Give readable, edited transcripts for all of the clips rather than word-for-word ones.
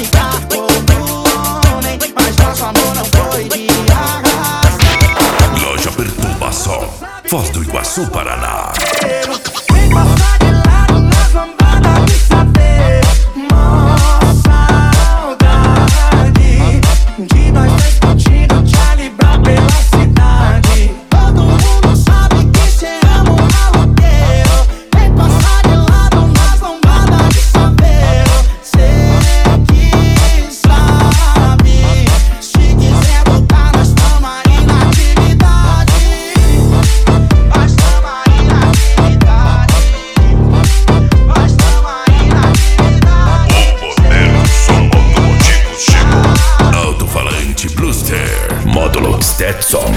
ficar com outro homem, mas nosso amor não foi de arrasta. Loja Perturbação, Foz do Iguaçu, Paraná. Vem passar de lado nas lambadas de saber. Mó saudade de nós dois curtindo Charlie Brown pela cidade. Todo mundo sabe que cê ama um maloqueiro. Vem passar de lado nas lambadas de saber. Cê que sabe. Se quiser voltar, nós tamo aí na atividade. Nós tamo aí na atividade. Nós tamo aí na atividade. O poder do som automotivo chegou. Alto-falante Bluster, módulo Stetson.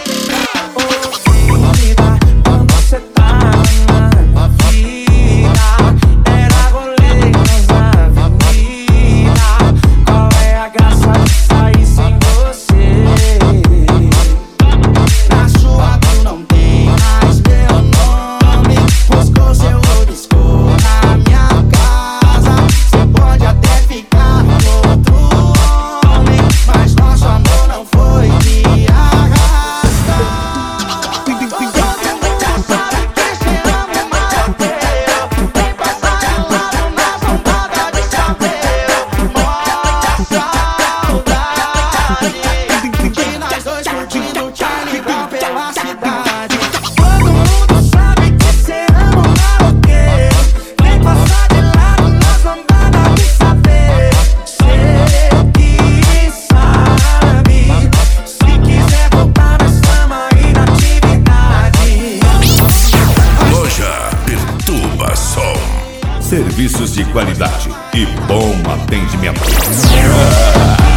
Quando você tá na vida, era rolê nas avenidas. Qual é a graça de sair sem você? Na sua tu não tem mais meu nome. Buscou seu obscuro na minha casa. Você pode até ficar com outro homem, mas nosso amor não foi de arrasta. Todo mundo sabe que cê ama um maloqueiro. Vem passar de lado na lampada de chaveiro. Mó saudade de nós dois curtindo Charlie Brown pela cidade. Todo mundo sabe que cê ama um maloqueiro. Vem passar de lado nas lambadas de saber. Cê que sabe. Se quiser voltar, nós tamo aí na atividade. Loja Perturbação. Serviços de qualidade e bom atendimento.